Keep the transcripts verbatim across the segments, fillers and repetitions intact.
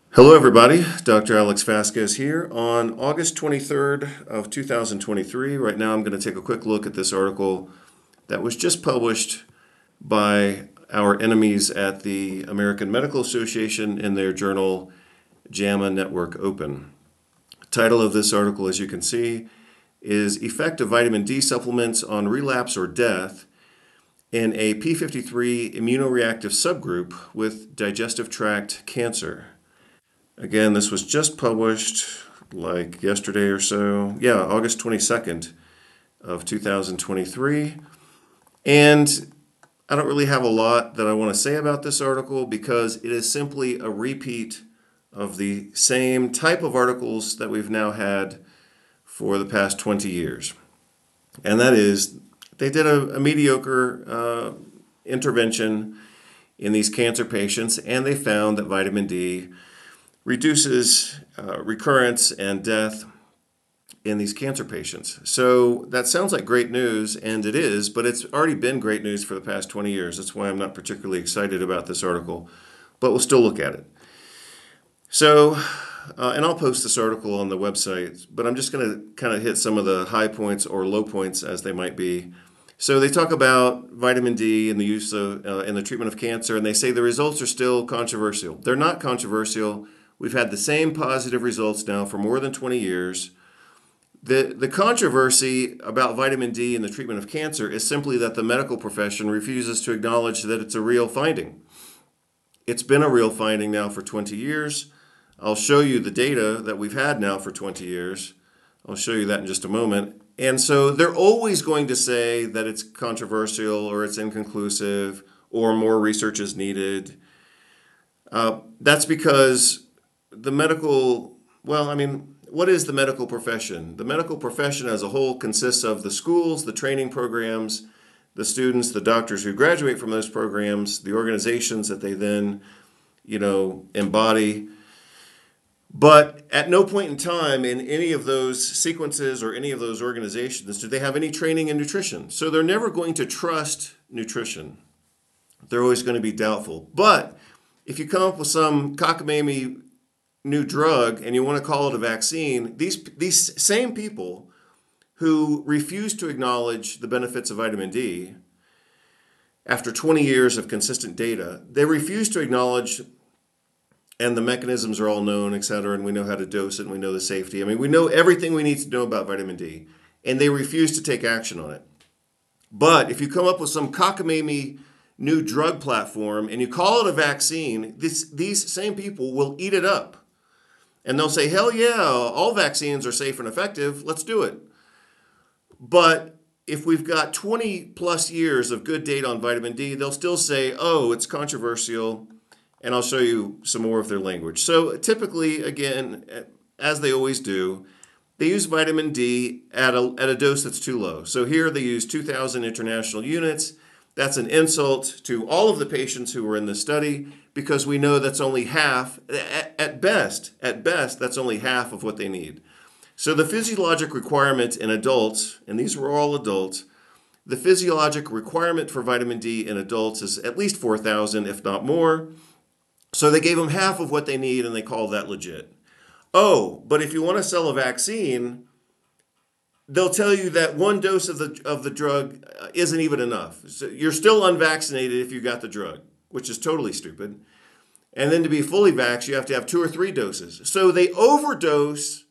Hello, everybody. Doctor Alex Vasquez here on August twenty-third of two thousand twenty-three. Right now, I'm going to take a quick look at this article that was just published by our enemies at the American Medical Association in their journal JAMA Network Open. The title of this article, as you can see, is Effect of Vitamin D Supplements on Relapse or Death in a p fifty-three Immunoreactive Subgroup with Digestive Tract Cancer. Again, this was just published like yesterday or so. Yeah, August twenty-second of two thousand twenty-three. And I don't really have a lot that I want to say about this article because it is simply a repeat of the same type of articles that we've now had for the past twenty years. And that is, they did a, a mediocre uh, intervention in these cancer patients, and they found that vitamin D reduces uh, recurrence and death in these cancer patients. So that sounds like great news, and it is, but it's already been great news for the past twenty years. That's why I'm not particularly excited about this article, but we'll still look at it. So, uh, and I'll post this article on the website, but I'm just going to kind of hit some of the high points or low points as they might be. So they talk about vitamin D and the use of uh, in the treatment of cancer, and they say the results are still controversial. They're not controversial. We've had the same positive results now for more than twenty years. The, the controversy about vitamin D in the treatment of cancer is simply that the medical profession refuses to acknowledge that it's a real finding. It's been a real finding now for twenty years. I'll show you the data that we've had now for twenty years. I'll show you that in just a moment. And so they're always going to say that it's controversial or it's inconclusive or more research is needed. Uh, that's because the medical, well, I mean, what is the medical profession? The medical profession as a whole consists of the schools, the training programs, the students, the doctors who graduate from those programs, the organizations that they then, you know, embody. But at no point in time in any of those sequences or any of those organizations do they have any training in nutrition. So they're never going to trust nutrition. They're always going to be doubtful. But if you come up with some cockamamie new drug and you want to call it a vaccine, these these same people who refuse to acknowledge the benefits of vitamin D after twenty years of consistent data, they refuse to acknowledge, and the mechanisms are all known, et cetera, and we know how to dose it and we know the safety. I mean, we know everything we need to know about vitamin D, and they refuse to take action on it. But if you come up with some cockamamie new drug platform and you call it a vaccine, this, these same people will eat it up. And they'll say, hell yeah, all vaccines are safe and effective. Let's do it. But if we've got twenty plus years of good data on vitamin D, they'll still say, oh, it's controversial. And I'll show you some more of their language. So typically, again, as they always do, they use vitamin D at a, at a dose that's too low. So here they use two thousand international units. That's an insult to all of the patients who were in the study because we know that's only half, at best, at best, that's only half of what they need. So the physiologic requirement in adults, and these were all adults, the physiologic requirement for vitamin D in adults is at least four thousand, if not more. So they gave them half of what they need and they call that legit. Oh, but if you want to sell a vaccine, they'll tell you that one dose of the of the drug isn't even enough. So you're still unvaccinated if you got the drug, which is totally stupid. And then to be fully vaxxed, you have to have two or three doses. So they overdose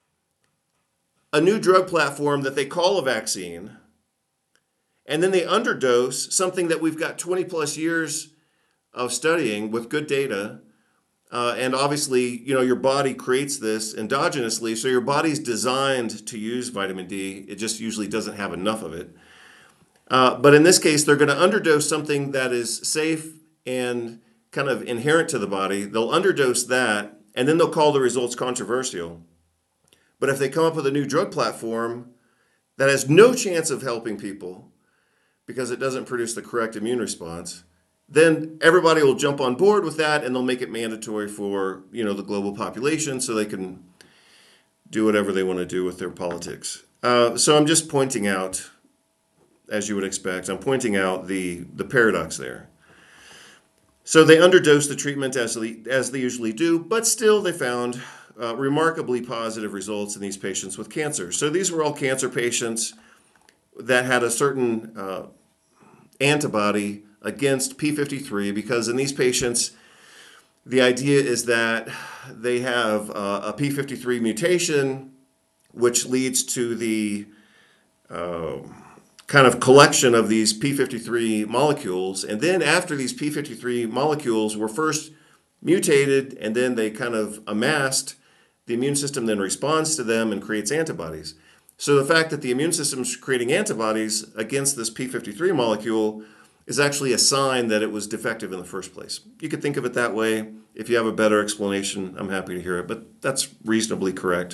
a new drug platform that they call a vaccine, and then they underdose something that we've got twenty plus years of studying with good data. Uh, and obviously, you know, your body creates this endogenously, so your body's designed to use vitamin D. It just usually doesn't have enough of it. Uh, but in this case, they're going to underdose something that is safe and kind of inherent to the body. They'll underdose that, and then they'll call the results controversial. But if they come up with a new drug platform that has no chance of helping people because it doesn't produce the correct immune response, then everybody will jump on board with that and they'll make it mandatory for, you know, the global population so they can do whatever they want to do with their politics. Uh, so I'm just pointing out, as you would expect, I'm pointing out the, the paradox there. So they underdosed the treatment as they, as they usually do, but still they found uh, remarkably positive results in these patients with cancer. So these were all cancer patients that had a certain uh, antibody against P fifty-three, because in these patients, the idea is that they have uh, a P fifty-three mutation, which leads to the uh, kind of collection of these P fifty-three molecules. And then after these P fifty-three molecules were first mutated and then they kind of amassed, the immune system then responds to them and creates antibodies. So the fact that the immune system is creating antibodies against this P fifty-three molecule is actually a sign that it was defective in the first place. You could think of it that way. If you have a better explanation, I'm happy to hear it, but that's reasonably correct.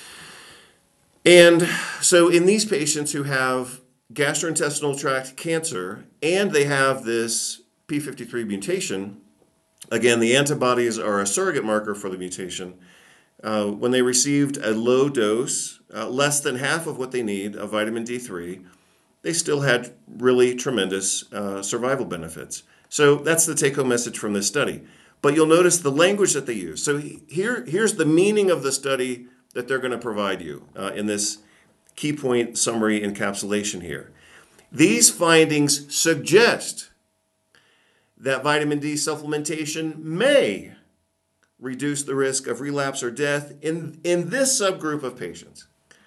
And so in these patients who have gastrointestinal tract cancer and they have this P fifty-three mutation, again, the antibodies are a surrogate marker for the mutation. Uh, when they received a low dose, uh, less than half of what they need of vitamin D three, they still had really tremendous uh, survival benefits. So that's the take-home message from this study. But you'll notice the language that they use. So here, here's the meaning of the study that they're going to provide you uh, in this key point summary encapsulation here. These findings suggest that vitamin D supplementation may reduce the risk of relapse or death in, in this subgroup of patients.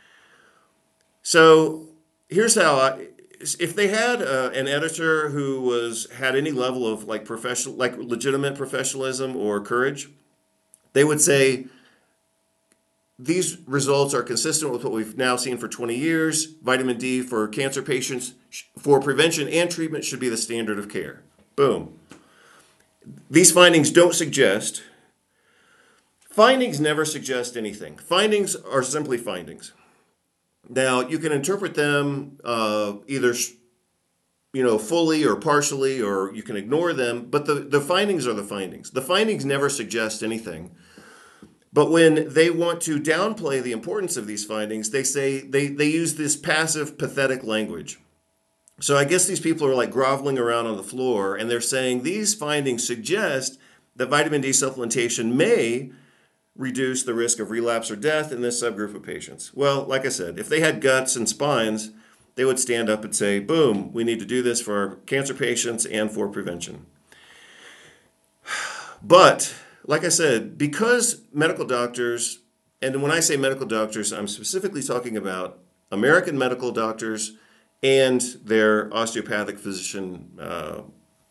So here's how I, if they had uh, an editor who was had any level of like professional, like legitimate professionalism or courage, they would say these results are consistent with what we've now seen for twenty years. Vitamin D for cancer patients for prevention and treatment should be the standard of care. Boom. These findings don't suggest, findings never suggest anything. Findings are simply findings. Now, you can interpret them uh, either, you know, fully or partially, or you can ignore them, but the, the findings are the findings. The findings never suggest anything. But when they want to downplay the importance of these findings, they say they, they use this passive, pathetic language. So I guess these people are like groveling around on the floor, and they're saying these findings suggest that vitamin D supplementation may reduce the risk of relapse or death in this subgroup of patients. Well, like I said, if they had guts and spines, they would stand up and say, boom, we need to do this for our cancer patients and for prevention. But, like I said, because medical doctors, and when I say medical doctors, I'm specifically talking about American medical doctors and their osteopathic physician uh,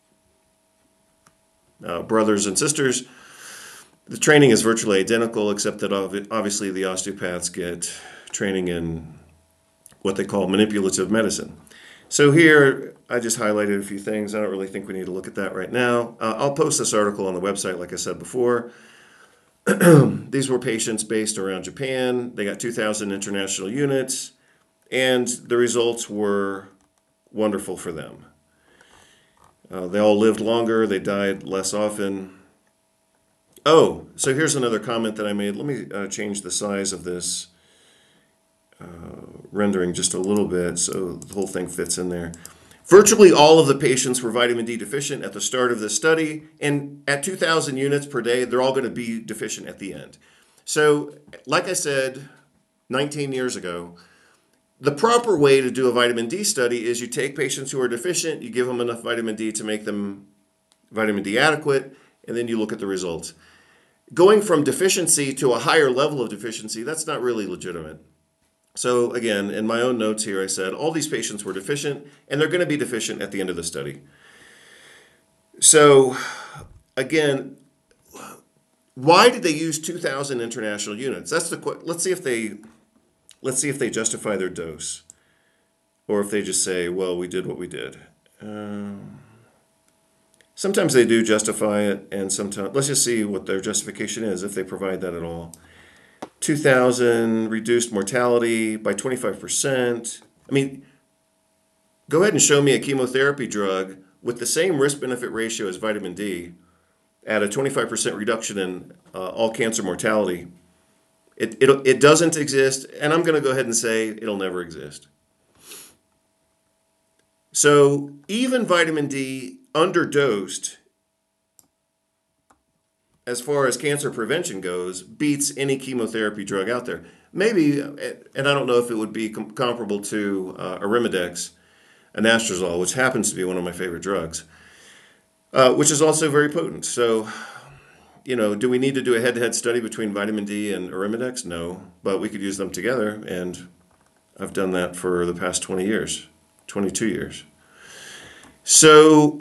uh, brothers and sisters. The training is virtually identical, except that obviously the osteopaths get training in what they call manipulative medicine. So here, I just highlighted a few things. I don't really think we need to look at that right now. Uh, I'll post this article on the website, like I said before. These were patients based around Japan. They got two thousand international units, and the results were wonderful for them. Uh, they all lived longer. They died less often. Oh, so here's another comment that I made. Let me uh, change the size of this uh, rendering just a little bit so the whole thing fits in there. Virtually all of the patients were vitamin D deficient at the start of this study, and at two thousand units per day, they're all going to be deficient at the end. So, like I said nineteen years ago, the proper way to do a vitamin D study is you take patients who are deficient, you give them enough vitamin D to make them vitamin D adequate, and then you look at the results. Going from deficiency to a higher level of deficiency, that's not really legitimate. So again, in my own notes here, I said all these patients were deficient, and they're going to be deficient at the end of the study. So again, why did they use two thousand international units? That's the qu- let's see if they let's see if they justify their dose, or if they just say, well, we did what we did. Um, Sometimes they do justify it, and sometimes, let's just see what their justification is, if they provide that at all. two thousand reduced mortality by twenty-five percent. I mean, go ahead and show me a chemotherapy drug with the same risk-benefit ratio as vitamin D at a twenty-five percent reduction in uh, all cancer mortality. It, it, it doesn't exist, and I'm going to go ahead and say it'll never exist. So even vitamin D underdosed as far as cancer prevention goes, beats any chemotherapy drug out there. Maybe, and I don't know if it would be com- comparable to uh, Arimidex, anastrozole, which happens to be one of my favorite drugs, uh, which is also very potent. So, you know, do we need to do a head-to-head study between vitamin D and Arimidex? No, but we could use them together, and I've done that for the past twenty years, twenty-two years. So,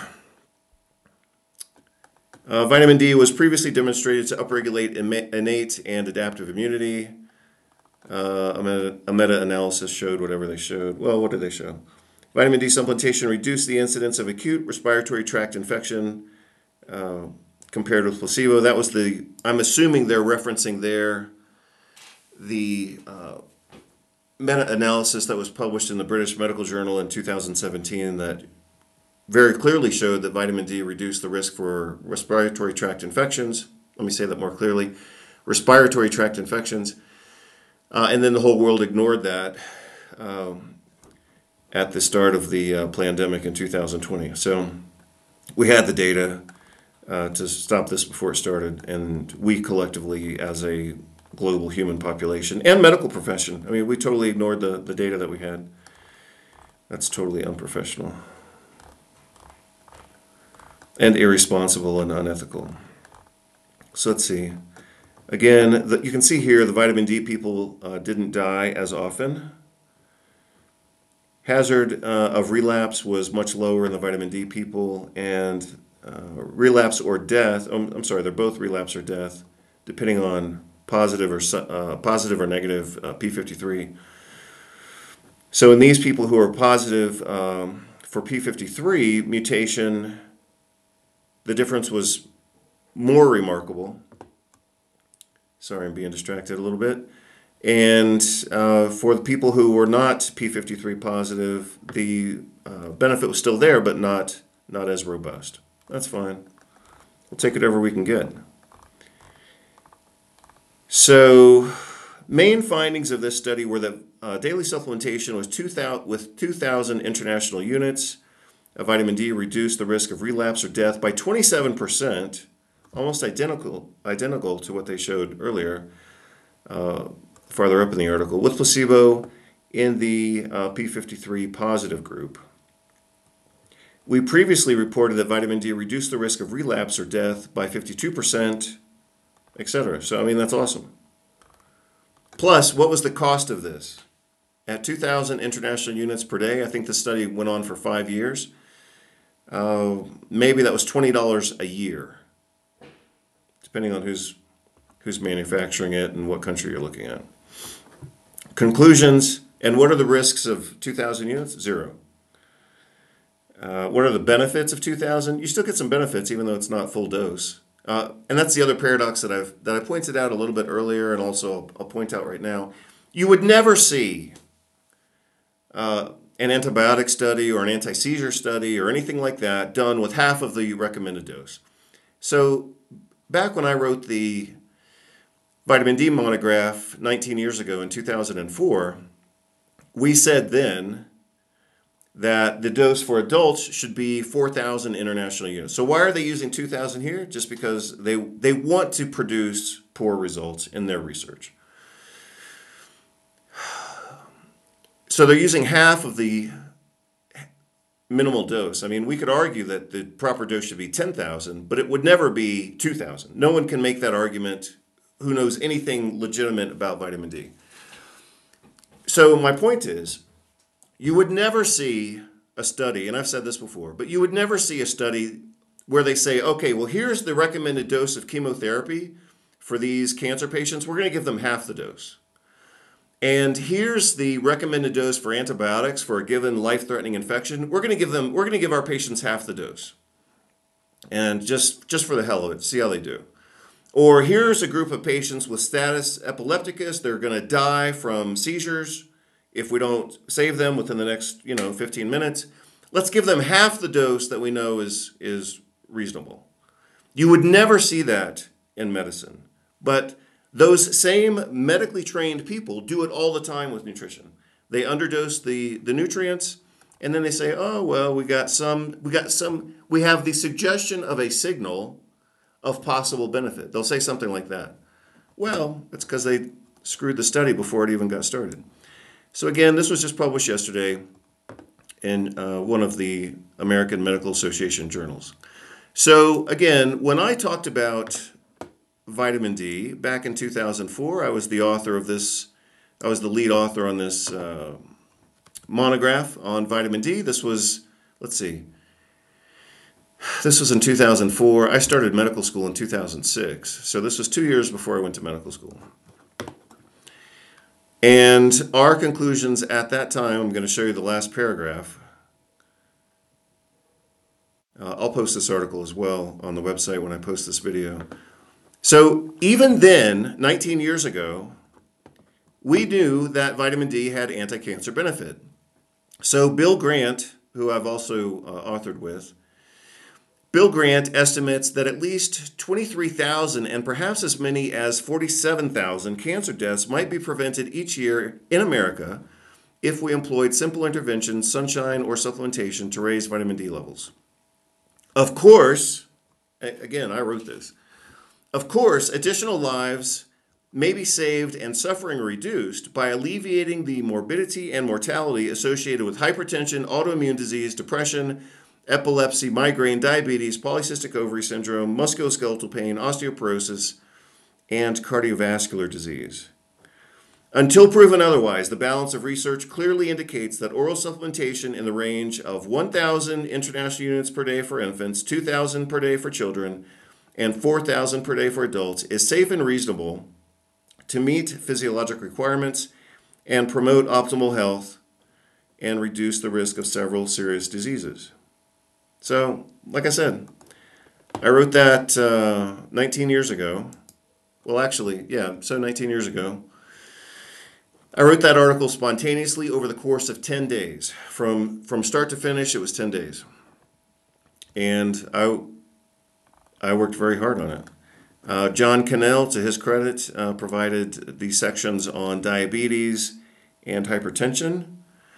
uh, vitamin D was previously demonstrated to upregulate innate and adaptive immunity. Uh, a, meta, a meta-analysis showed whatever they showed. Well, what did they show? Vitamin D supplementation reduced the incidence of acute respiratory tract infection uh, compared with placebo. That was the, I'm assuming they're referencing there the uh, meta-analysis that was published in the British Medical Journal in two thousand seventeen that very clearly showed that vitamin D reduced the risk for respiratory tract infections. Let me say that more clearly. Respiratory tract infections. Uh, and then the whole world ignored that um, at the start of the uh, pandemic in two thousand twenty. So we had the data uh, to stop this before it started, and we collectively, as a global human population and medical profession, I mean, we totally ignored the, the data that we had. That's totally unprofessional and irresponsible and unethical. So let's see. Again, the, you can see here the vitamin D people uh, didn't die as often. Hazard uh, of relapse was much lower in the vitamin D people, and uh, relapse or death, oh, I'm sorry, they're both relapse or death, depending on positive or uh, positive or negative uh, p fifty-three. So in these people who are positive um, for p fifty-three mutation, the difference was more remarkable. Sorry, I'm being distracted a little bit. And uh, for the people who were not p fifty-three positive, the uh, benefit was still there, but not, not as robust. That's fine. We'll take whatever we can get. So, main findings of this study were that uh, daily supplementation was two thousand, with two thousand international units of vitamin D reduced the risk of relapse or death by twenty-seven percent, almost identical, identical to what they showed earlier, uh, farther up in the article, with placebo in the uh, p fifty-three positive group. We previously reported that vitamin D reduced the risk of relapse or death by fifty-two percent, et cetera. So, I mean, that's awesome. Plus, what was the cost of this? At two thousand international units per day, I think the study went on for five years. Uh, maybe that was twenty dollars a year, depending on who's, who's manufacturing it and what country you're looking at. Conclusions, and what are the risks of two thousand units? Zero. Uh, what are the benefits of two thousand? You still get some benefits even though it's not full dose. Uh, and that's the other paradox that I've that I pointed out a little bit earlier, and also I'll, I'll point out right now. You would never see uh, an antibiotic study or an anti-seizure study or anything like that done with half of the recommended dose. So back when I wrote the vitamin D monograph nineteen years ago in two thousand four, we said then that the dose for adults should be four thousand international units. So why are they using two thousand here? Just because they, they want to produce poor results in their research. So they're using half of the minimal dose. I mean, we could argue that the proper dose should be ten thousand, but it would never be two thousand. No one can make that argument who knows anything legitimate about vitamin D. So my point is, you would never see a study, and I've said this before, but you would never see a study where they say, okay, well, here's the recommended dose of chemotherapy for these cancer patients. We're going to give them half the dose. And here's the recommended dose for antibiotics for a given life-threatening infection. We're going to give them, we're going to give our patients half the dose. And just, just for the hell of it, see how they do. Or here's a group of patients with status epilepticus. They're going to die from seizures if we don't save them within the next, you know, fifteen minutes. Let's give them half the dose that we know is, is reasonable. You would never see that in medicine. But those same medically trained people do it all the time with nutrition. They underdose the, the nutrients, and then they say, oh, well, we got some, we got some, we have the suggestion of a signal of possible benefit. They'll say something like that. Well, it's because they screwed the study before it even got started. So again, this was just published yesterday in uh, one of the American Medical Association journals. So again, when I talked about vitamin D back in two thousand four, I was the author of this, I was the lead author on this uh, monograph on vitamin D. This was, let's see, this was in two thousand four. I started medical school in two thousand six, so this was two years before I went to medical school. And our conclusions at that time, I'm going to show you the last paragraph. Uh, I'll post this article as well on the website when I post this video. So even then, nineteen years ago, we knew that vitamin D had anti-cancer benefit. So Bill Grant, who I've also uh, authored with, Bill Grant estimates that at least twenty-three thousand and perhaps as many as forty-seven thousand cancer deaths might be prevented each year in America if we employed simple interventions, sunshine, or supplementation to raise vitamin D levels. Of course, again, I wrote this, of course, additional lives may be saved and suffering reduced by alleviating the morbidity and mortality associated with hypertension, autoimmune disease, depression, epilepsy, migraine, diabetes, polycystic ovary syndrome, musculoskeletal pain, osteoporosis, and cardiovascular disease. Until proven otherwise, the balance of research clearly indicates that oral supplementation in the range of one thousand international units per day for infants, two thousand per day for children, and four thousand per day for adults is safe and reasonable to meet physiologic requirements and promote optimal health and reduce the risk of several serious diseases. So, like I said, I wrote that uh, nineteen years ago. Well, actually, yeah, so nineteen years ago. I wrote that article spontaneously over the course of ten days. From, from start to finish, it was ten days. And I, I worked very hard on it. Uh, John Cannell, to his credit, uh, provided the sections on diabetes and hypertension.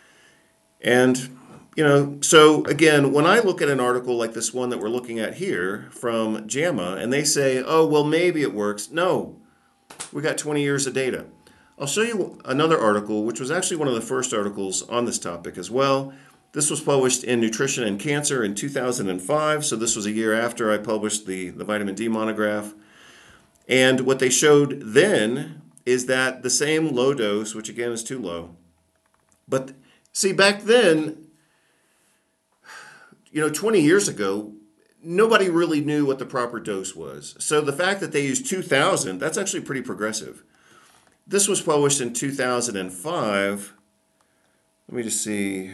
And, you know, so again, when I look at an article like this one that we're looking at here from JAMA, and they say, oh, well, maybe it works. No, we got twenty years of data. I'll show you another article, which was actually one of the first articles on this topic as well. This was published in Nutrition and Cancer in two thousand five, so this was a year after I published the, the vitamin D monograph. And what they showed then is that the same low dose, which again is too low, but see, back then, you know, twenty years ago, nobody really knew what the proper dose was. So the fact that they used two thousand, that's actually pretty progressive. This was published in two thousand five. Let me just see.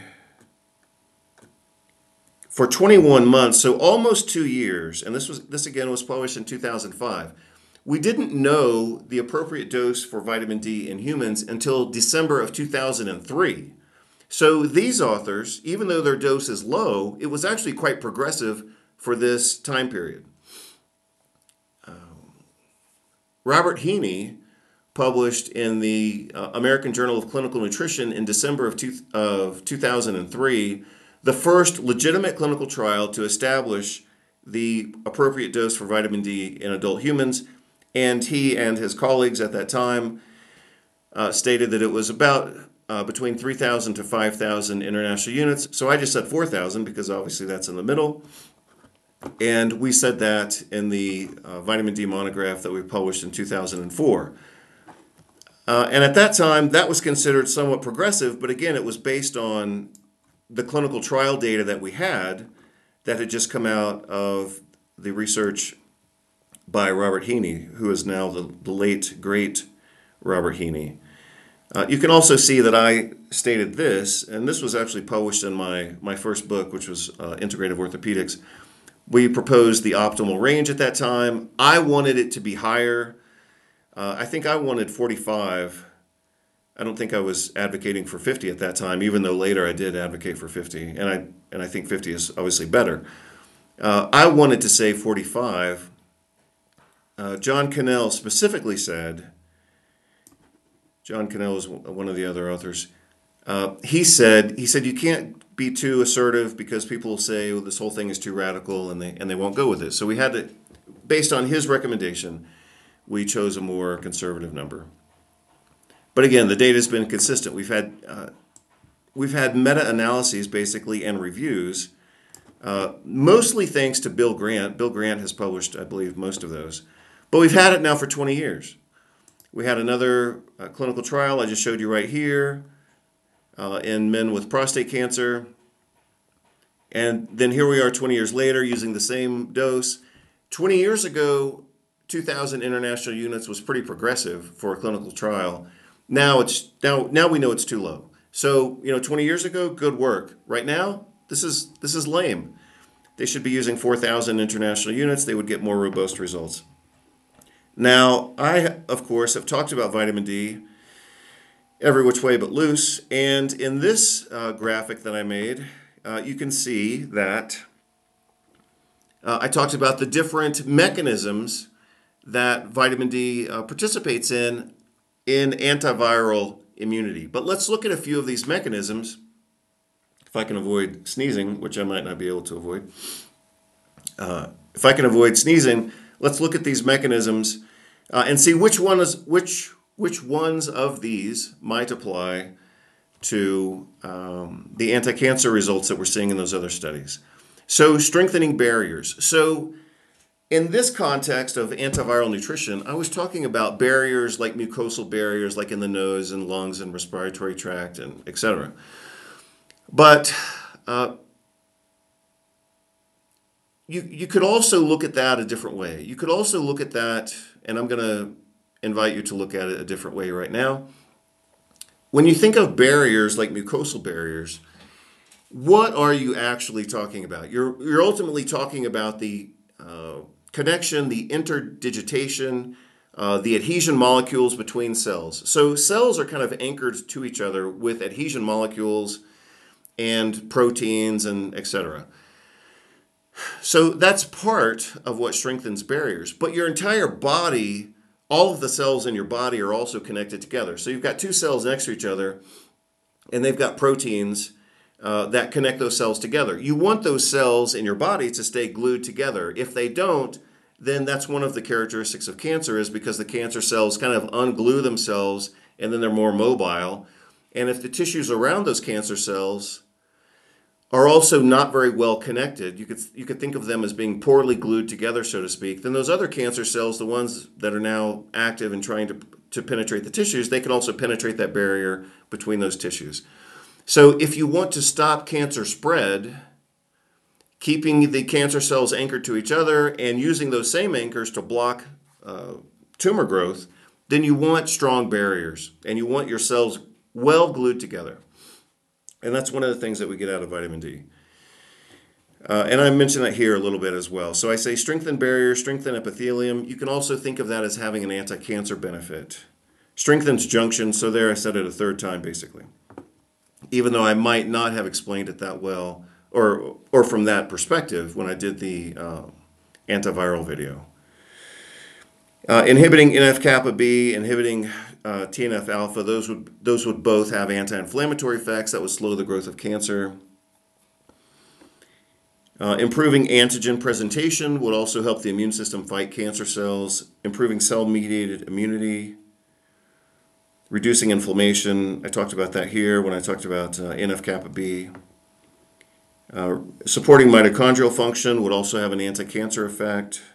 For twenty-one months, so almost two years, and this was this again was published in two thousand five. We didn't know the appropriate dose for vitamin D in humans until December of two thousand three. So these authors, even though their dose is low, it was actually quite progressive for this time period. Um, Robert Heaney published in the uh, American Journal of Clinical Nutrition in December of, two, of two thousand three, the first legitimate clinical trial to establish the appropriate dose for vitamin D in adult humans. And he and his colleagues at that time uh, stated that it was about uh, between three thousand to five thousand international units. So I just said four thousand because obviously that's in the middle. And we said that in the uh, vitamin D monograph that we published in two thousand four. Uh, and at that time, that was considered somewhat progressive, but again, it was based on the clinical trial data that we had that had just come out of the research by Robert Heaney, who is now the, the late, great Robert Heaney. Uh, you can also see that I stated this, and this was actually published in my, my first book, which was uh, Integrative Orthopedics. We proposed the optimal range at that time. I wanted it to be higher. Uh, I think I wanted forty-five. I don't think I was advocating for fifty at that time, even though later I did advocate for fifty, and I and I think fifty is obviously better. Uh, I wanted to say forty-five. Uh, John Cannell specifically said, John Cannell is one of the other authors, uh, he said, he said you can't be too assertive because people will say, well, this whole thing is too radical, and they and they won't go with it. So we had to based on his recommendation, we chose a more conservative number. But again, the data has been consistent. We've had uh, we've had meta-analyses basically and reviews, uh, mostly thanks to Bill Grant. Bill Grant has published, I believe, most of those. But we've had it now for twenty years. We had another uh, clinical trial I just showed you right here uh, in men with prostate cancer. And then here we are twenty years later using the same dose. twenty years ago, two thousand international units was pretty progressive for a clinical trial. Now it's now now we know it's too low. So, you know, twenty years ago, good work. Right now, this is this is lame. They should be using four thousand international units. They would get more robust results. Now, I, of course, have talked about vitamin D every which way but loose. And in this uh, graphic that I made, uh, you can see that uh, I talked about the different mechanisms that vitamin D uh, participates in in antiviral immunity. But let's look at a few of these mechanisms, if I can avoid sneezing, which I might not be able to avoid. Uh, if I can avoid sneezing, let's look at these mechanisms uh, and see which one is which which ones of these might apply to um, the anti-cancer results that we're seeing in those other studies. So strengthening barriers. So in this context of antiviral nutrition, I was talking about barriers like mucosal barriers, like in the nose and lungs and respiratory tract and et cetera. But uh, you, you could also look at that a different way. You could also look at that, and I'm going to invite you to look at it a different way right now. When you think of barriers like mucosal barriers, what are you actually talking about? You're, you're ultimately talking about the uh, connection, the interdigitation, uh, the adhesion molecules between cells. So cells are kind of anchored to each other with adhesion molecules and proteins and et cetera. So that's part of what strengthens barriers. But your entire body, all of the cells in your body are also connected together. So you've got two cells next to each other, and they've got proteins uh, that connect those cells together. You want those cells in your body to stay glued together. If they don't, then that's one of the characteristics of cancer, is because the cancer cells kind of unglue themselves and then they're more mobile. And if the tissues around those cancer cells are also not very well connected, you could you could think of them as being poorly glued together, so to speak, then those other cancer cells, the ones that are now active and trying to, to penetrate the tissues, they can also penetrate that barrier between those tissues. So if you want to stop cancer spread, keeping the cancer cells anchored to each other and using those same anchors to block uh, tumor growth, then you want strong barriers and you want your cells well glued together. And that's one of the things that we get out of vitamin D. Uh, and I mentioned that here a little bit as well. So I say strengthen barriers, strengthen epithelium. You can also think of that as having an anti-cancer benefit. Strengthens junctions. So there I said it a third time basically. Even though I might not have explained it that well or or from that perspective when I did the uh, antiviral video. Uh, inhibiting N F kappa B, inhibiting uh, T N F alpha, those would those would both have anti-inflammatory effects that would slow the growth of cancer. Uh, improving antigen presentation would also help the immune system fight cancer cells. Improving cell-mediated immunity. Reducing inflammation, I talked about that here when I talked about uh, N F kappa B. Uh, supporting mitochondrial function would also have an anti-cancer effect.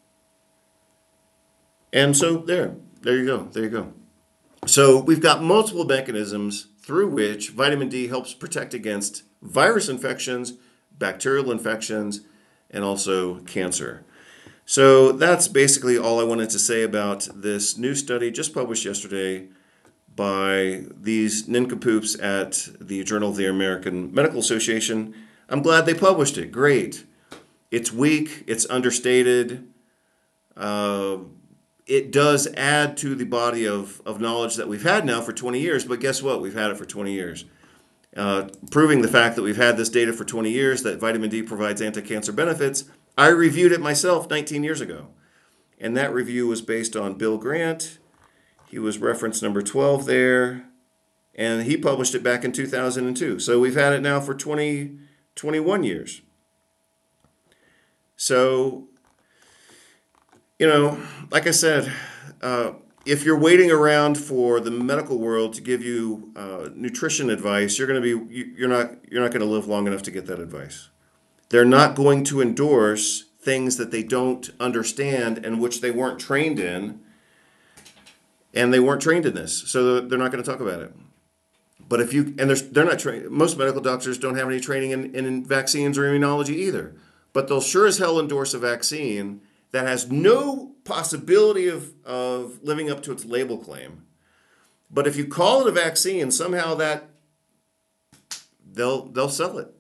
And so there, there you go, there you go. So we've got multiple mechanisms through which vitamin D helps protect against virus infections, bacterial infections, and also cancer. So that's basically all I wanted to say about this new study just published yesterday by these nincompoops at the Journal of the American Medical Association. I'm glad they published it. Great. It's weak. It's understated. Uh, it does add to the body of, of knowledge that we've had now for twenty years, but guess what? We've had it for twenty years. Uh, proving the fact that we've had this data for twenty years, that vitamin D provides anti-cancer benefits. I reviewed it myself nineteen years ago. And that review was based on Bill Grant. He was reference number twelve there. And he published it back in two thousand two. So we've had it now for twenty, twenty-one years. So You know, like I said, uh, if you're waiting around for the medical world to give you uh, nutrition advice, you're going to be you- you're not you're not going to live long enough to get that advice. They're not going to endorse things that they don't understand and which they weren't trained in, and they weren't trained in this, so they're not going to talk about it. But if you and they're they're not trained. Most medical doctors don't have any training in, in vaccines or immunology either. But they'll sure as hell endorse a vaccine that has no possibility of, of living up to its label claim. But if you call it a vaccine, somehow that they'll they'll sell it.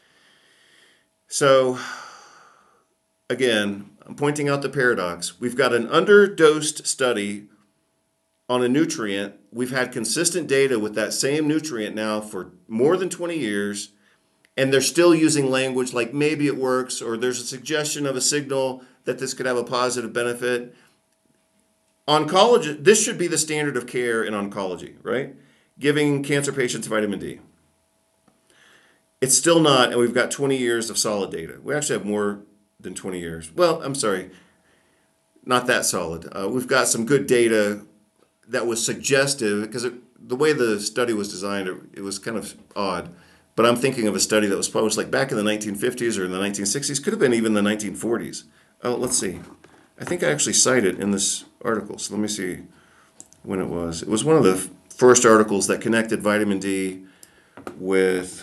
So again, I'm pointing out the paradox. We've got an underdosed study on a nutrient. We've had consistent data with that same nutrient now for more than twenty years, and they're still using language like maybe it works, or there's a suggestion of a signal that this could have a positive benefit. Oncology, this should be the standard of care in oncology, right? Giving cancer patients vitamin D. It's still not, and we've got twenty years of solid data. We actually have more than twenty years. Well, I'm sorry, not that solid. Uh, we've got some good data that was suggestive, because the way the study was designed, it, it was kind of odd. But I'm thinking of a study that was published like back in the nineteen fifties or in the nineteen sixties, could have been even the nineteen forties. Oh, let's see. I think I actually cite it in this article, so let me see when it was. It was one of the first articles that connected vitamin D with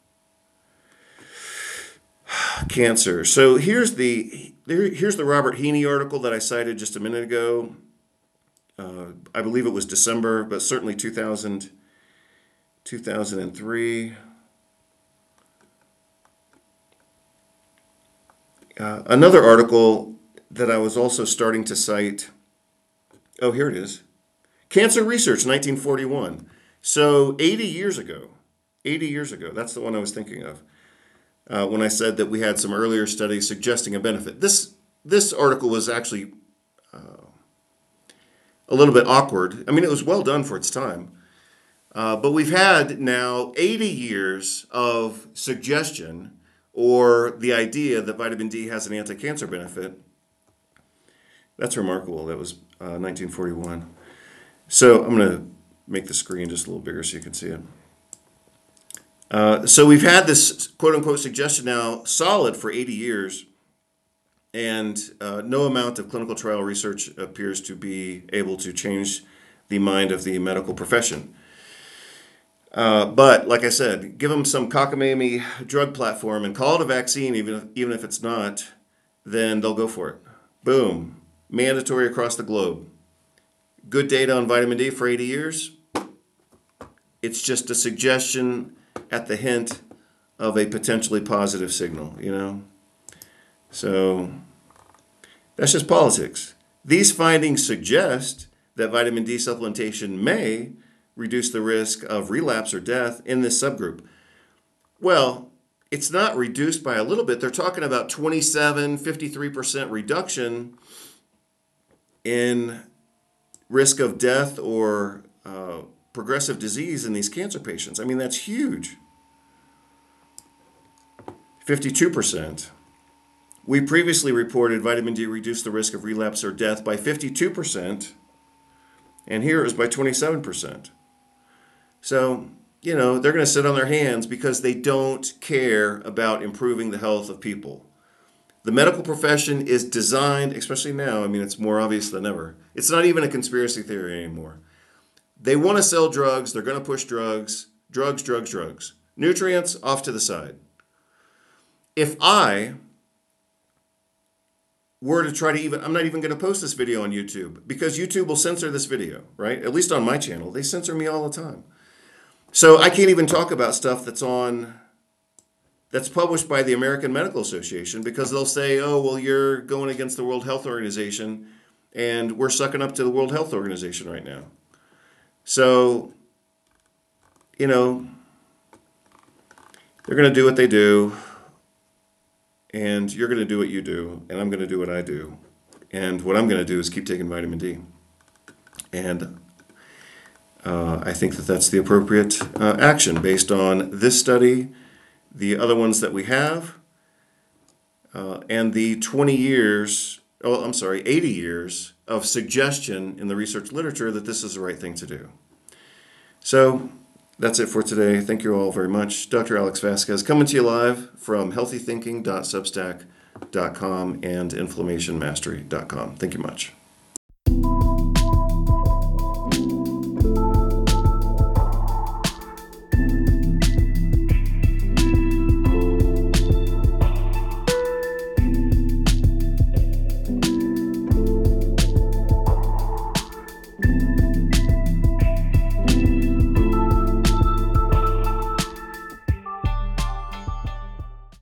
cancer. So here's the here's the Robert Heaney article that I cited just a minute ago. Uh, I believe it was December, but certainly two thousand, two thousand three. Uh, another article that I was also starting to cite. Oh, here it is. Cancer Research, nineteen forty-one. So eighty years ago, eighty years ago, that's the one I was thinking of, uh, when I said that we had some earlier studies suggesting a benefit. This, this article was actually uh, a little bit awkward. I mean, it was well done for its time. Uh, but we've had now eighty years of suggestion or the idea that vitamin D has an anti-cancer benefit. That's remarkable. That was uh, nineteen forty-one. So I'm going to make the screen just a little bigger so you can see it. Uh, so we've had this quote-unquote suggestion now solid for eighty years, and uh, no amount of clinical trial research appears to be able to change the mind of the medical profession. Uh, but like I said, give them some cockamamie drug platform and call it a vaccine, even if, even if it's not, then they'll go for it. Boom. Mandatory across the globe. Good data on vitamin D for eighty years. It's just a suggestion at the hint of a potentially positive signal, you know? So that's just politics. These findings suggest that vitamin D supplementation may reduce the risk of relapse or death in this subgroup. Well, it's not reduced by a little bit. They're talking about twenty-seven, fifty-three percent reduction in risk of death or uh, progressive disease in these cancer patients. I mean, that's huge. fifty-two percent. We previously reported vitamin D reduced the risk of relapse or death by fifty-two percent, and here it was by twenty-seven percent. So, you know, they're going to sit on their hands because they don't care about improving the health of people. The medical profession is designed, especially now, I mean, it's more obvious than ever. It's not even a conspiracy theory anymore. They want to sell drugs. They're going to push drugs, drugs, drugs, drugs. Nutrients off to the side. If I were to try to even, I'm not even going to post this video on YouTube because YouTube will censor this video, right? At least on my channel. They censor me all the time. So I can't even talk about stuff that's on, that's published by the American Medical Association because they'll say, oh, well, you're going against the World Health Organization and we're sucking up to the World Health Organization right now. So, you know, they're going to do what they do, and you're going to do what you do, and I'm going to do what I do. And what I'm going to do is keep taking vitamin D. And uh, I think that that's the appropriate uh, action based on this study, the other ones that we have, uh, and the twenty years oh, I'm sorry, eighty years of suggestion in the research literature that this is the right thing to do. So that's it for today. Thank you all very much. Doctor Alex Vasquez coming to you live from healthy thinking dot substack dot com and inflammation mastery dot com. Thank you much.